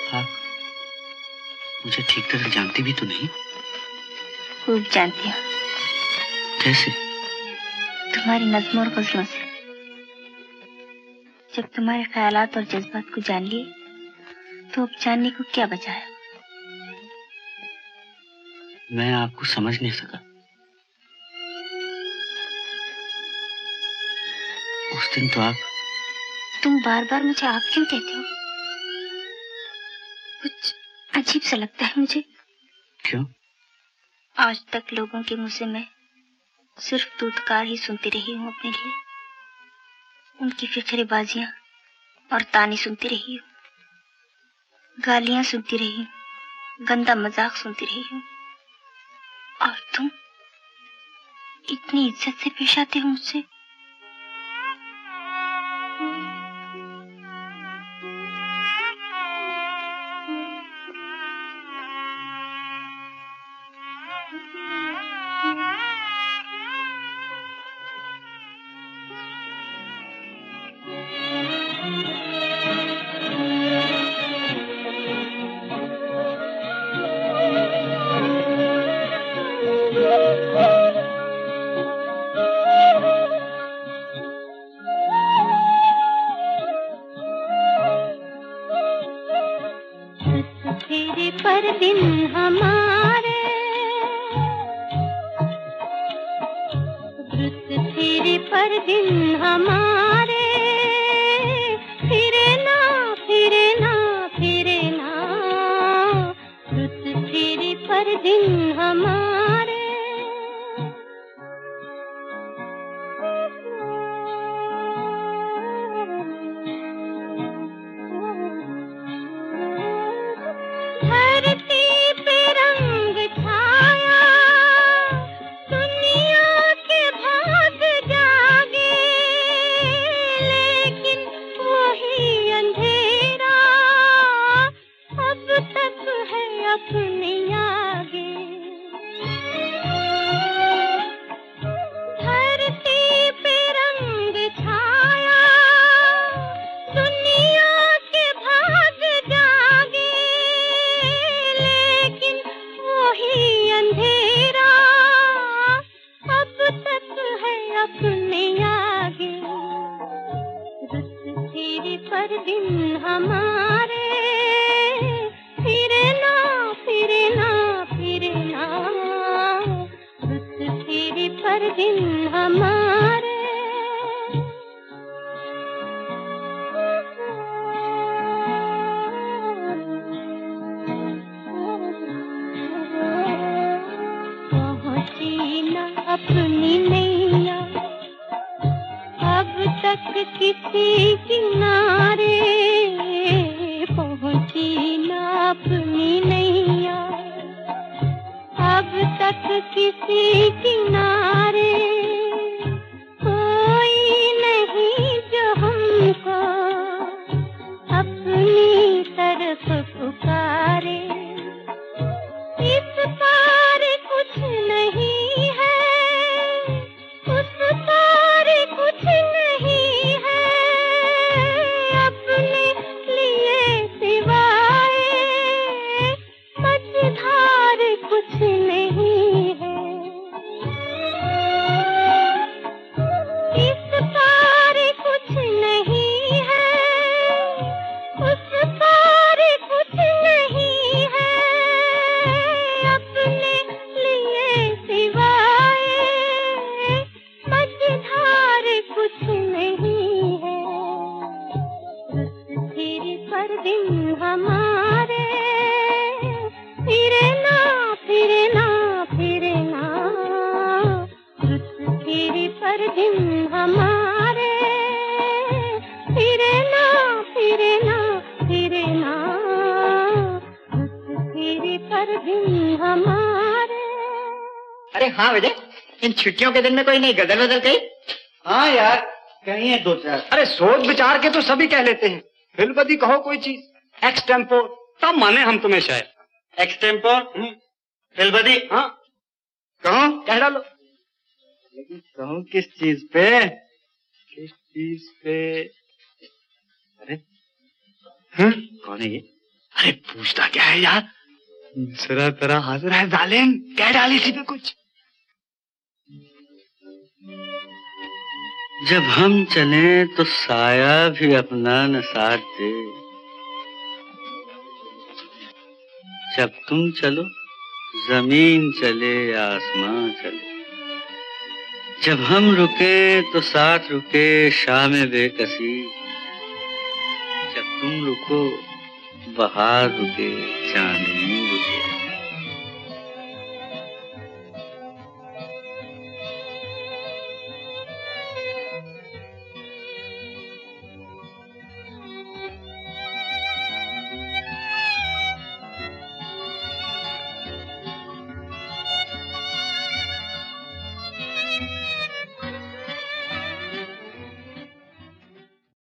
आप मुझे ठीक तरह जानती भी तो नहीं। खूब जानती हूँ। कैसे? तुम्हारी नज़्मों और गज़लों से। जब तुम्हारे ख्यालात और जज्बात को जान लिए तो अब जानने को क्या बचा है। मैं आपको समझ नहीं सका। उस दिन तो आप। तुम बार बार मुझे आप क्यों कहते हो? कुछ अजीब सा लगता है मुझे। क्यों? आज तक लोगों के मुंह से मैं सिर्फ दूतकार ही सुनती रही हूँ अपने लिए। उनकी फिक्रेबाजियां और ताने सुनती रही हूँ, गालियां सुनती रही हूँ, गंदा मजाक सुनती रही हूँ। और तुम इतनी इज्जत से पेश आते हो मुझसे। छुट्टियों के दिन में कोई नहीं गजल वजल कही? हाँ यार कहीं है दो चार। अरे सोच विचार के तो सभी कह लेते हैं। फिलबदी कहो कोई चीज। एक्सटेम्पोर तब माने हम तुम्हें शायद। एक्सटेम्पोर फिलबदी। हाँ कहो कह डालो। लेकिन कहूँ किस चीज पे? किस चीज पे? अरे हाँ कौन है ये? अरे पूछता क्या है यार, मिसरा तेरा हाजिर है जालिम, क्या डाली इसी पे कुछ। जब हम चले तो साया भी अपना न साथ दे, जब तुम चलो जमीन चले आसमां चले, जब हम रुके तो साथ रुके शाम बेकसी, जब तुम रुको बहार रुके चांदनी